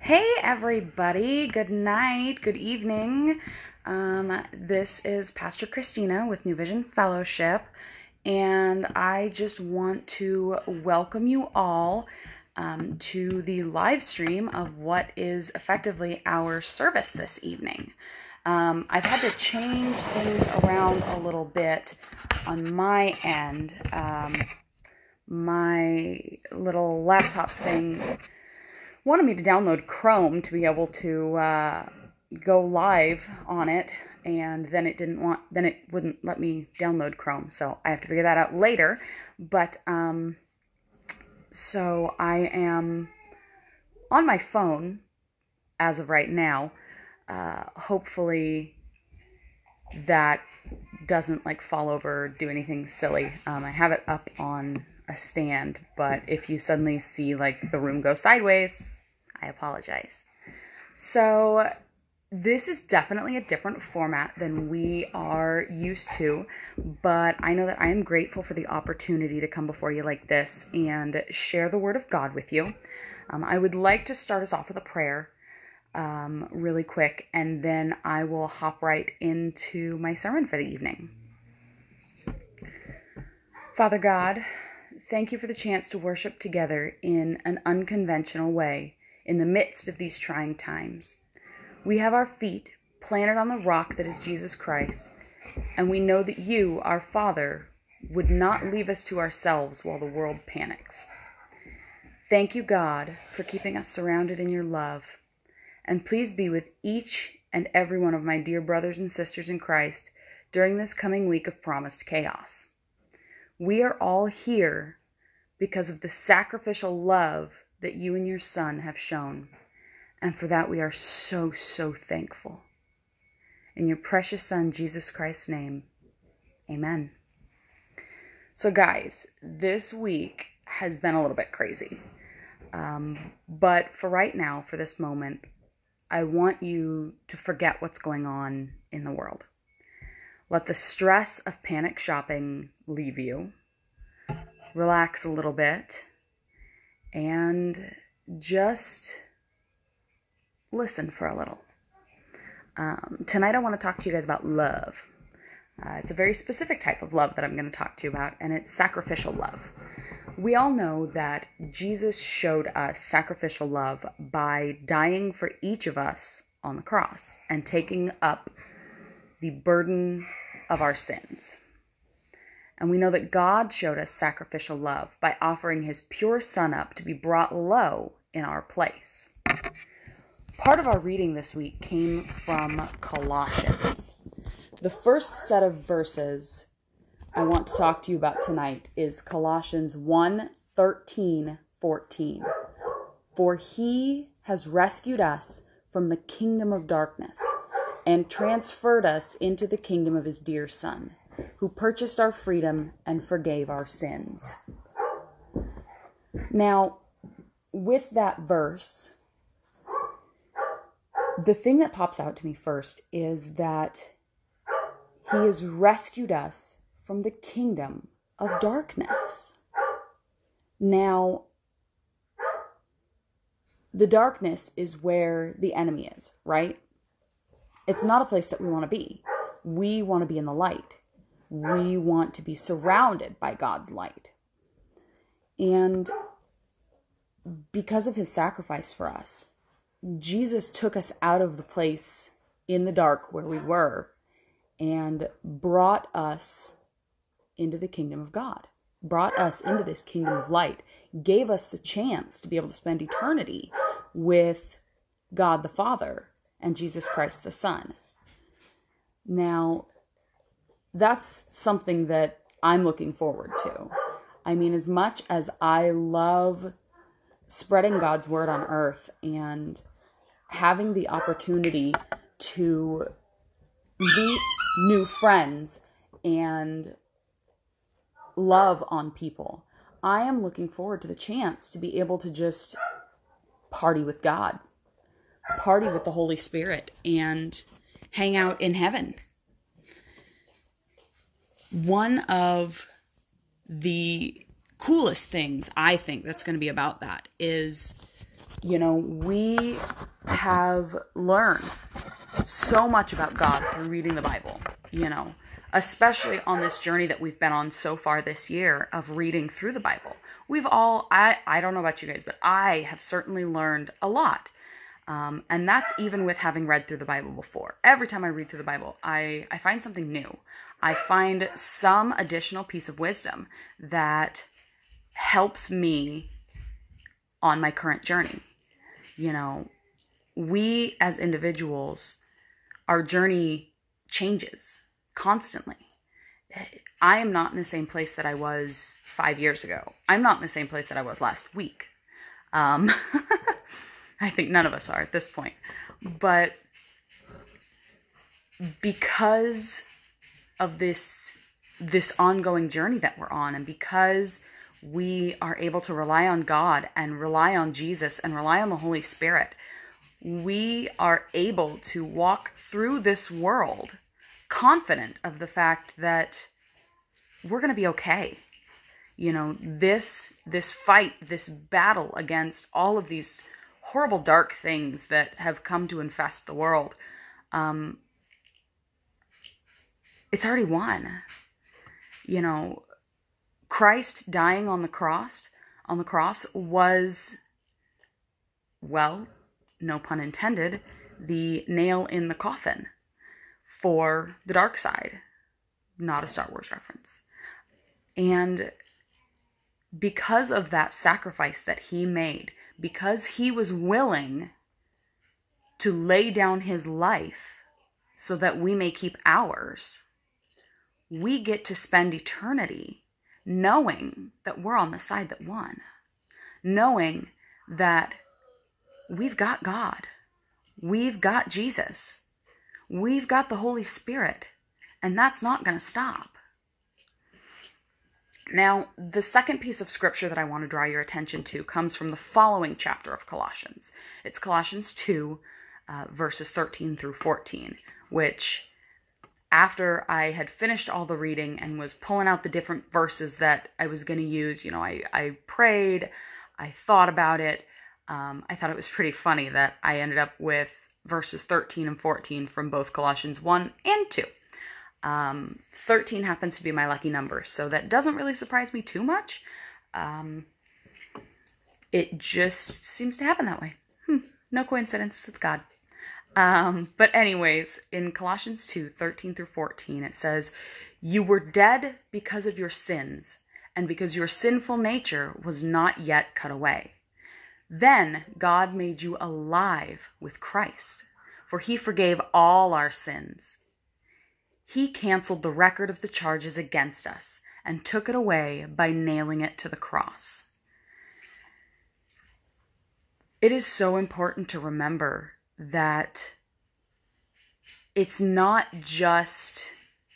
Hey everybody, good night, good evening. This is Pastor Christina with New Vision Fellowship, and I just want to welcome you all to the live stream of what is effectively our service this evening. I've had to change things around a little bit on my end. My little laptop thing wanted me to download Chrome to be able to go live on it, and then it wouldn't let me download Chrome, so I have to figure that out later. But so I am on my phone as of right now. Hopefully that doesn't fall over or do anything silly. I have it up on a stand, but if you suddenly see the room go sideways, I apologize. So this is definitely a different format than we are used to, but I know that I am grateful for the opportunity to come before you like this and share the Word of God with you. I would like to start us off with a prayer really quick, and then I will hop right into my sermon for the evening. Father God, thank you for the chance to worship together in an unconventional way in the midst of these trying times. We have our feet planted on the rock that is Jesus Christ, and we know that you, our Father, would not leave us to ourselves while the world panics. Thank you, God, for keeping us surrounded in your love, and please be with each and every one of my dear brothers and sisters in Christ during this coming week of promised chaos. We are all here because of the sacrificial love that you and your Son have shown, and for that we are so, so thankful. In your precious Son, Jesus Christ's name, amen. So guys, this week has been a little bit crazy, but for right now, for this moment, I want you to forget what's going on in the world. Let the stress of panic shopping leave you. Relax a little bit and just listen for a little. Tonight I want to talk to you guys about love. It's a very specific type of love that I'm going to talk to you about, and it's sacrificial love. We all know that Jesus showed us sacrificial love by dying for each of us on the cross and taking up the burden of our sins. And we know that God showed us sacrificial love by offering his pure Son up to be brought low in our place. Part of our reading this week came from Colossians. The first set of verses I want to talk to you about tonight is Colossians 1:13-14. For he has rescued us from the kingdom of darkness and transferred us into the kingdom of his dear Son, who purchased our freedom and forgave our sins. Now, with that verse, the thing that pops out to me first is that he has rescued us from the kingdom of darkness. Now, the darkness is where the enemy is, right? It's not a place that we want to be. We want to be in the light. We want to be surrounded by God's light. And because of his sacrifice for us, Jesus took us out of the place in the dark where we were and brought us into the kingdom of God, brought us into this kingdom of light, gave us the chance to be able to spend eternity with God the Father and Jesus Christ the Son. Now, that's something that I'm looking forward to. I mean, as much as I love spreading God's word on earth and having the opportunity to meet new friends and love on people, I am looking forward to the chance to be able to just party with God, party with the Holy Spirit, and hang out in heaven. One of the coolest things I think that's going to be about that is We have learned so much about God through reading the Bible, especially on this journey that we've been on so far this year of reading through the Bible. I don't know about you guys, but I have certainly learned a lot. And that's even with having read through the Bible before. Every time I read through the Bible, I find something new. I find some additional piece of wisdom that helps me on my current journey. We as individuals, our journey changes constantly. I am not in the same place that I was 5 years ago. I'm not in the same place that I was last week. I think none of us are at this point. But because of this ongoing journey that we're on, and because we are able to rely on God and rely on Jesus and rely on the Holy Spirit, we are able to walk through this world confident of the fact that we're going to be okay. This fight, this battle against all of these horrible dark things that have come to infest the world, it's already won. Christ dying on the cross was, well, no pun intended, the nail in the coffin for the dark side. Not a Star Wars reference. And because of that sacrifice that he made, because he was willing to lay down his life so that we may keep ours, we get to spend eternity knowing that we're on the side that won, knowing that we've got God, we've got Jesus, we've got the Holy Spirit, and that's not going to stop. Now, the second piece of scripture that I want to draw your attention to comes from the following chapter of Colossians. It's Colossians 2, verses 13 through 14, which, after I had finished all the reading and was pulling out the different verses that I was going to use, I prayed, I thought about it. I thought it was pretty funny that I ended up with verses 13 and 14 from both Colossians 1 and 2. 13 happens to be my lucky number, so that doesn't really surprise me too much. It just seems to happen that way. No coincidence with God. But anyways, in Colossians 2, 13 through 14, it says, "You were dead because of your sins, and because your sinful nature was not yet cut away. Then God made you alive with Christ, for he forgave all our sins. He canceled the record of the charges against us and took it away by nailing it to the cross." It is so important to remember that it's not just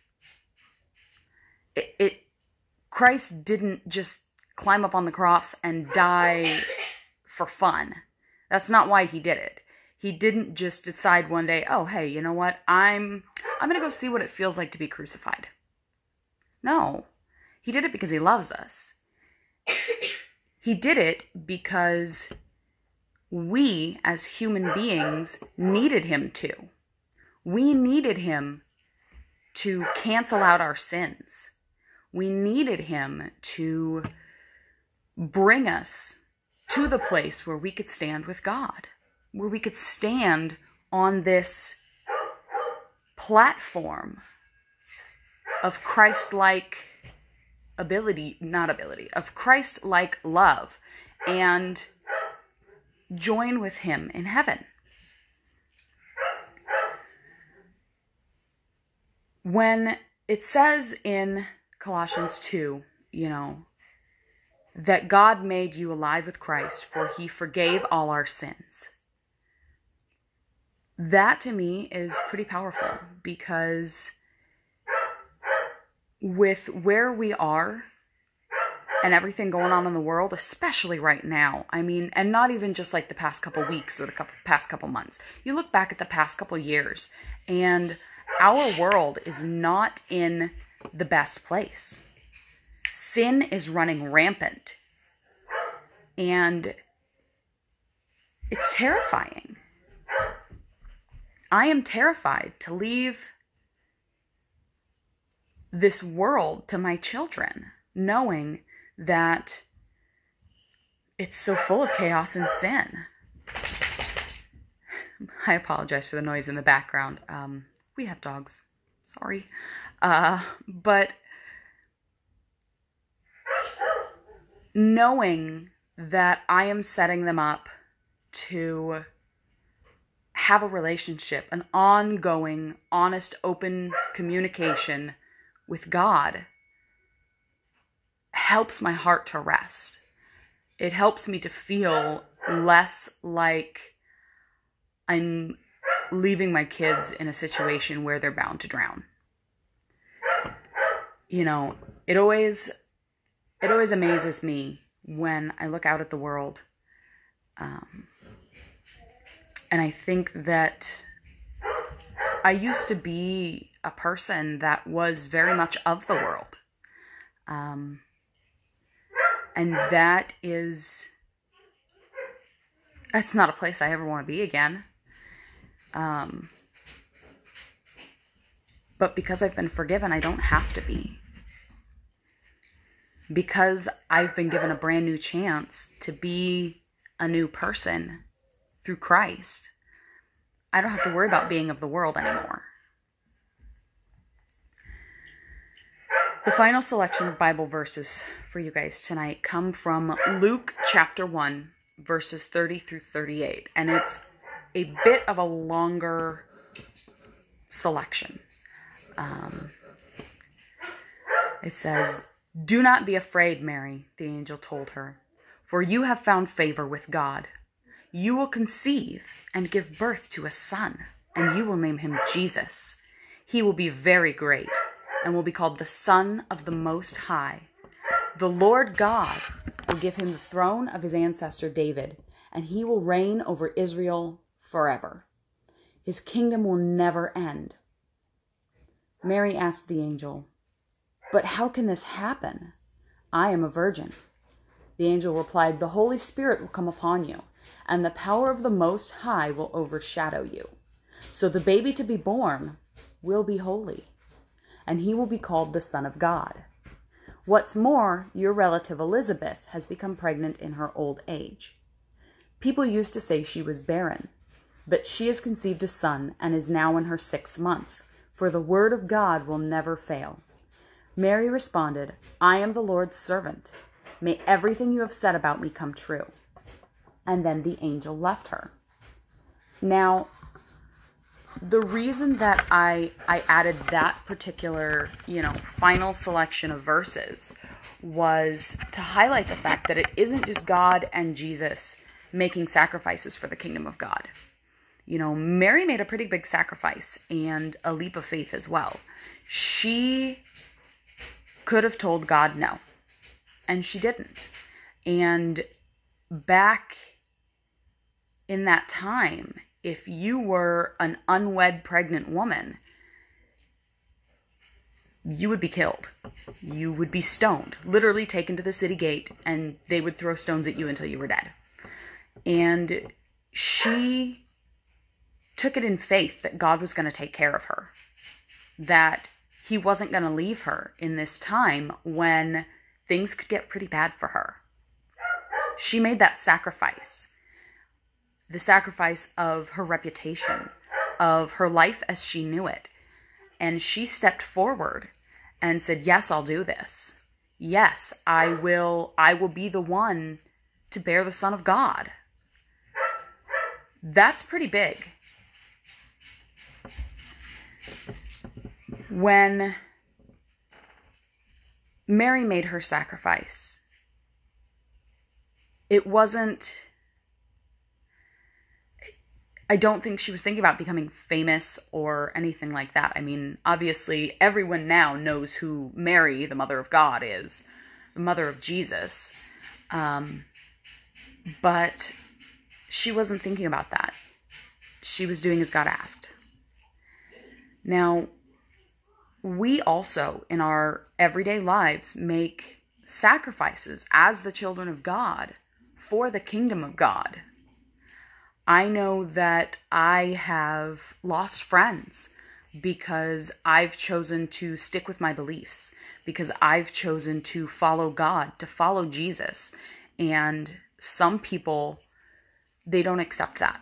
Christ didn't just climb up on the cross and die for fun. That's not why he did it. He didn't just decide one day, oh, hey, you know what? I'm going to go see what it feels like to be crucified. No. He did it because he loves us. He did it because we, as human beings, needed him to. We needed him to cancel out our sins. We needed him to bring us to the place where we could stand with God, where we could stand on this platform of Christ-like of Christ-like love, and join with him in heaven. When it says in Colossians 2, that God made you alive with Christ, for he forgave all our sins, that to me is pretty powerful, because with where we are and everything going on in the world, especially right now, and not even just like the past couple weeks or the past couple months, you look back at the past couple years, and our world is not in the best place. Sin is running rampant. And It's terrifying. I am terrified to leave this world to my children, knowing that it's so full of chaos and sin. I apologize for the noise in the background. We have dogs. Sorry. But knowing that I am setting them up to have a relationship, an ongoing, honest, open communication with God helps my heart to rest. It helps me to feel less like I'm leaving my kids in a situation where they're bound to drown. You know, it always amazes me when I look out at the world. And I think that I used to be a person that was very much of the world. And that's not a place I ever want to be again. But because I've been forgiven, I don't have to be. Because I've been given a brand new chance to be a new person through Christ, I don't have to worry about being of the world anymore. The final selection of Bible verses for you guys tonight come from Luke chapter 1, verses 30 through 38. And it's a bit of a longer selection. It says, "Do not be afraid, Mary," the angel told her, "for you have found favor with God. You will conceive and give birth to a son, and you will name him Jesus. He will be very great and will be called the Son of the Most High. The Lord God will give him the throne of his ancestor David, and he will reign over Israel forever. His kingdom will never end." Mary asked the angel, "But how can this happen? I am a virgin." The angel replied, "The Holy Spirit will come upon you, and the power of the Most High will overshadow you. So the baby to be born will be holy, and he will be called the Son of God. What's more, your relative Elizabeth has become pregnant in her old age. People used to say she was barren, but she has conceived a son and is now in her 6th month, for the word of God will never fail." Mary responded, "I am the Lord's servant. May everything you have said about me come true." And then the angel left her. Now, the reason that I added that particular, final selection of verses was to highlight the fact that it isn't just God and Jesus making sacrifices for the kingdom of God. Mary made a pretty big sacrifice and a leap of faith as well. She could have told God no, and she didn't. And back in that time, if you were an unwed pregnant woman, you would be killed. You would be stoned, literally taken to the city gate, and they would throw stones at you until you were dead. And she took it in faith that God was going to take care of her, that he wasn't going to leave her in this time when things could get pretty bad for her. She made that sacrifice, the sacrifice of her reputation, of her life as she knew it. And she stepped forward and said, "Yes, I'll do this. Yes, I will be the one to bear the Son of God." That's pretty big. When Mary made her sacrifice, it wasn't, I don't think she was thinking about becoming famous or anything like that. I mean, obviously, everyone now knows who Mary, the mother of God, is, the mother of Jesus. But she wasn't thinking about that. She was doing as God asked. Now, we also, in our everyday lives, make sacrifices as the children of God for the kingdom of God. I know that I have lost friends because I've chosen to stick with my beliefs, because I've chosen to follow God, to follow Jesus. And some people, they don't accept that.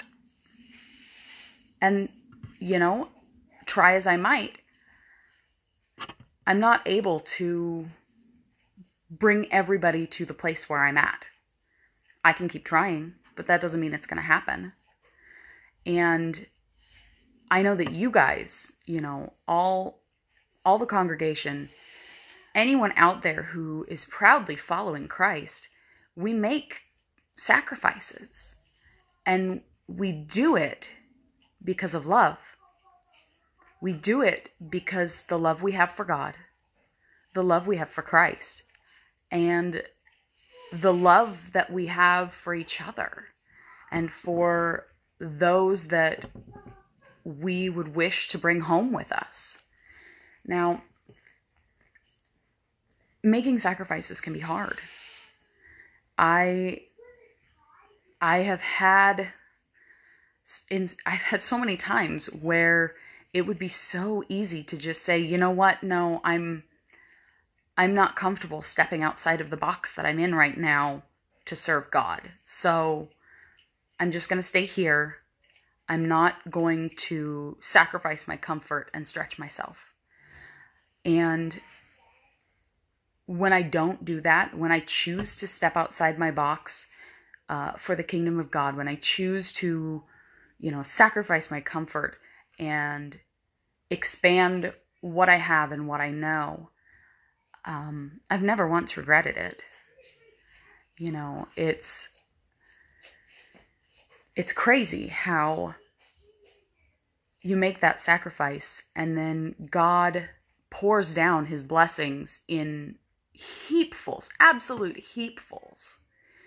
And, try as I might, I'm not able to bring everybody to the place where I'm at. I can keep trying, but that doesn't mean it's going to happen. And I know that you guys, all the congregation, anyone out there who is proudly following Christ, we make sacrifices. And we do it because of love. We do it because the love we have for God, the love we have for Christ, and the love that we have for each other and for those that we would wish to bring home with us. Now, making sacrifices can be hard. I've had so many times where it would be so easy to just say, you know what? No, I'm not comfortable stepping outside of the box that I'm in right now to serve God. So I'm just going to stay here. I'm not going to sacrifice my comfort and stretch myself. And when I don't do that, when I choose to step outside my box for the kingdom of God, when I choose to, sacrifice my comfort and expand what I have and what I know, I've never once regretted it. It's crazy how you make that sacrifice and then God pours down his blessings in heapfuls, absolute heapfuls.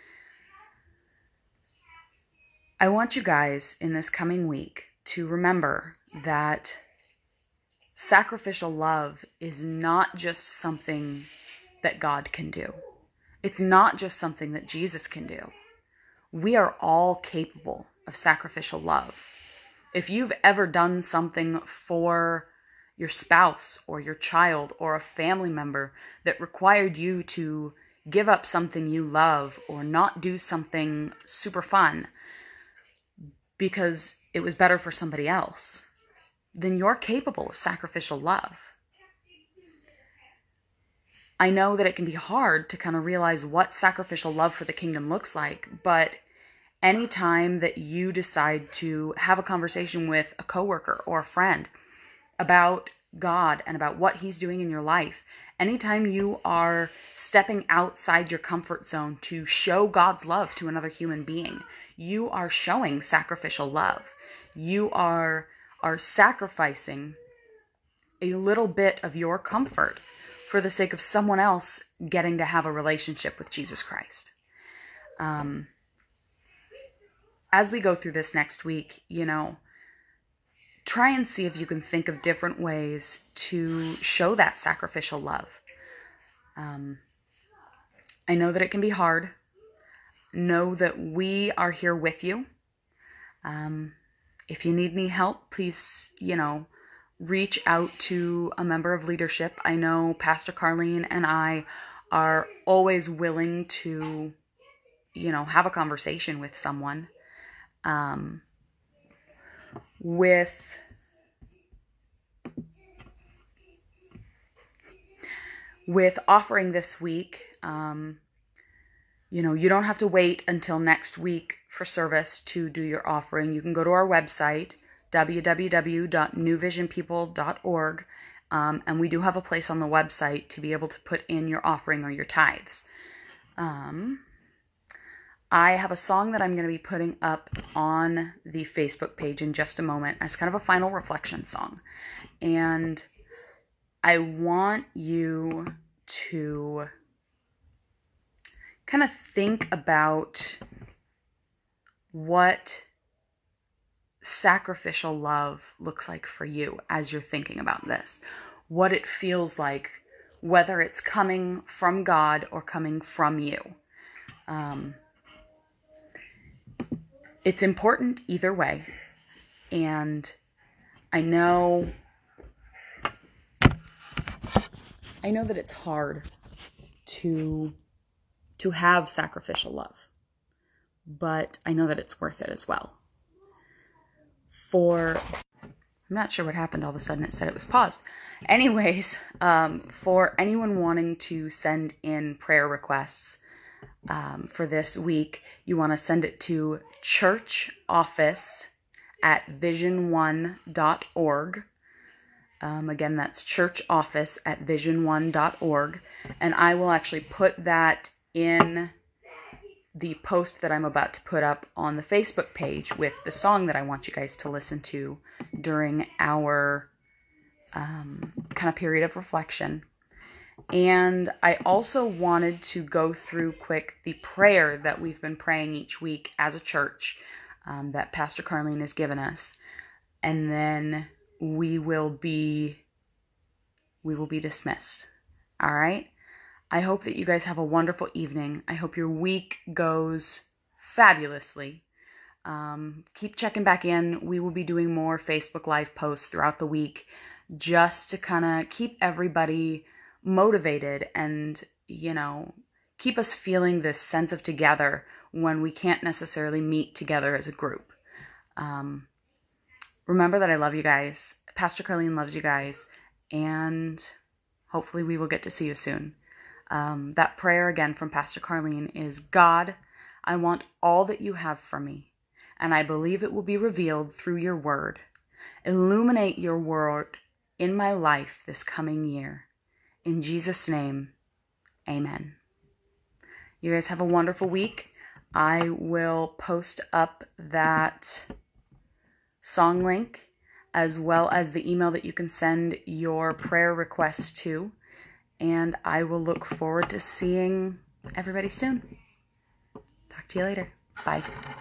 I want you guys in this coming week to remember that sacrificial love is not just something that God can do. It's not just something that Jesus can do. We are all capable of sacrificial love. If you've ever done something for your spouse or your child or a family member that required you to give up something you love or not do something super fun because it was better for somebody else, then you're capable of sacrificial love. I know that it can be hard to kind of realize what sacrificial love for the kingdom looks like, but anytime that you decide to have a conversation with a coworker or a friend about God and about what he's doing in your life, anytime you are stepping outside your comfort zone to show God's love to another human being, you are showing sacrificial love. You are sacrificing a little bit of your comfort for the sake of someone else getting to have a relationship with Jesus Christ. As we go through this next week, try and see if you can think of different ways to show that sacrificial love. I know that it can be hard. Know that we are here with you. If you need any help, please, reach out to a member of leadership. I know Pastor Carlene and I are always willing to, have a conversation with someone. With offering this week, you don't have to wait until next week for service to do your offering. You can go to our website, www.newvisionpeople.org, and we do have a place on the website to be able to put in your offering or your tithes. I have a song that I'm going to be putting up on the Facebook page in just a moment as kind of a final reflection song. And I want you to kind of think about what sacrificial love looks like for you as you're thinking about this. What it feels like, whether it's coming from God or coming from you. it's important either way. And I know that it's hard to have sacrificial love, but I know that it's worth it as well. I'm not sure what happened. All of a sudden it said it was paused. Anyways, for anyone wanting to send in prayer requests for this week, you want to send it to churchoffice@vision1.org. Again, that's churchoffice@vision1.org. And I will actually put that in the post that I'm about to put up on the Facebook page with the song that I want you guys to listen to during our kind of period of reflection. And I also wanted to go through quick the prayer that we've been praying each week as a church that Pastor Carlene has given us. And then we will be dismissed. All right? I hope that you guys have a wonderful evening. I hope your week goes fabulously. Keep checking back in. We will be doing more Facebook Live posts throughout the week just to kind of keep everybody motivated and, keep us feeling this sense of together when we can't necessarily meet together as a group. Remember that I love you guys. Pastor Carlene loves you guys. And hopefully we will get to see you soon. That prayer again from Pastor Carlene is, God, I want all that you have for me, and I believe it will be revealed through your word. Illuminate your word in my life this coming year. In Jesus' name, amen. You guys have a wonderful week. I will post up that song link as well as the email that you can send your prayer requests to. And I will look forward to seeing everybody soon. Talk to you later. Bye.